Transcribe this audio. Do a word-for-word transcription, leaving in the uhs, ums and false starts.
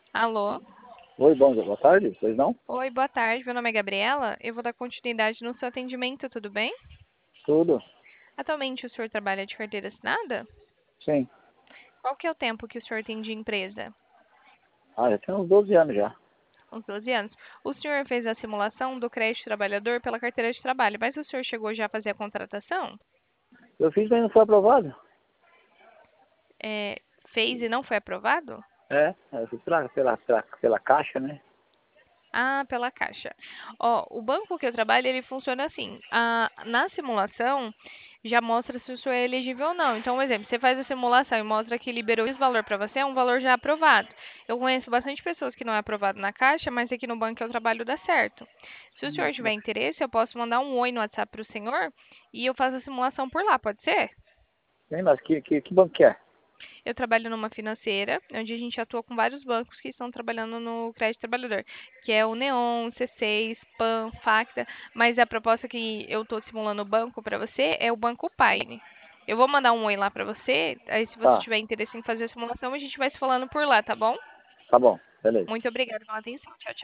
Alô? Oi, bom dia, boa tarde, pois não? Oi, boa tarde. Meu nome é Gabriela. Eu vou dar continuidade no seu atendimento, tudo bem? Tudo? Atualmente o senhor trabalha de carteira assinada? Sim. Qual que é o tempo que o senhor tem de empresa? Ah, já tem uns doze anos já. Uns doze anos. O senhor fez a simulação do crédito trabalhador pela carteira de trabalho, mas o senhor chegou já a fazer a contratação? Eu fiz, mas não foi aprovado. É, fez e não foi aprovado? É, eu fiz pela, pela, pela, pela caixa, né? Ah, pela Caixa. Ó, o banco que eu trabalho, ele funciona assim. A, na simulação, já mostra se o senhor é elegível ou não. Então, um exemplo, você faz a simulação e mostra que liberou esse valor para você, é um valor já aprovado. Eu conheço bastante pessoas que não é aprovado na Caixa, mas aqui no banco que eu trabalho dá certo. Se o senhor tiver interesse, eu posso mandar um oi no WhatsApp para o senhor e eu faço a simulação por lá, pode ser? Bem, mas que, que, que banco que é? Eu trabalho numa financeira, onde a gente atua com vários bancos que estão trabalhando no crédito trabalhador, que é o Neon, C seis, Pan, Facta, mas a proposta que eu estou simulando o banco para você é o Banco Paine. Eu vou mandar um oi lá para você, aí se você Tá, tiver interesse em fazer a simulação, a gente vai se falando por lá, tá bom? tá bom, beleza. Muito obrigada pela atenção. Tchau, tchau.